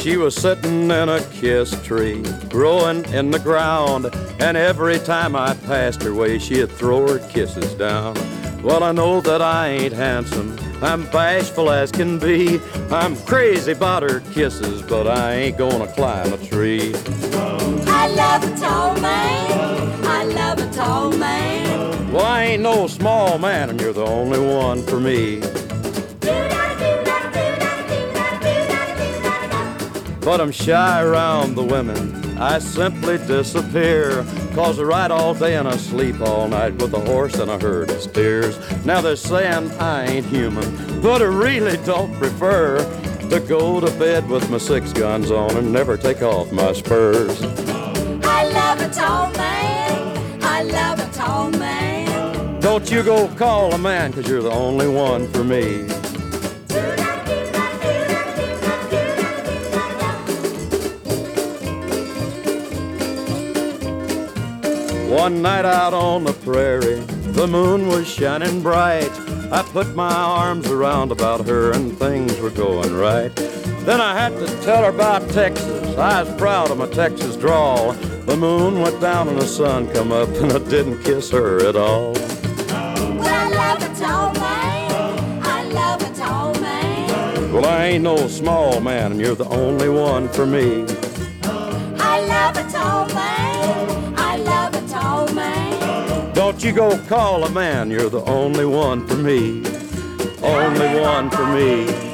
She was sitting in a kiss tree, growing in the ground, and every time I passed her way, she'd throw her kisses down. Well, I know that I ain't handsome, I'm bashful as can be. I'm crazy about her kisses, but I ain't gonna climb a tree. I love a tall man, I love a tall man. Well, I ain't no small man, and you're the only one for me. But I'm shy around the women, I simply disappear. 'Cause I ride all day and I sleep all night with a horse and a herd of steers. Now they're saying I ain't human, but I really don't prefer to go to bed with my 6 guns on and never take off my spurs. I love a tall man, I love a tall man. Don't you go call a man, 'cause you're the only one for me. One night out on the prairie, the moon was shining bright. I put my arms around about her and things were going right. Then I had to tell her about Texas. I was proud of my Texas drawl. The moon went down and the sun come up and I didn't kiss her at all. Well, I love a tall man, I love a tall man. Well, I ain't no small man and you're the only one for me. I love a tall man, I love a tall man. Don't you go call a man, you're the only one for me. Only one for me.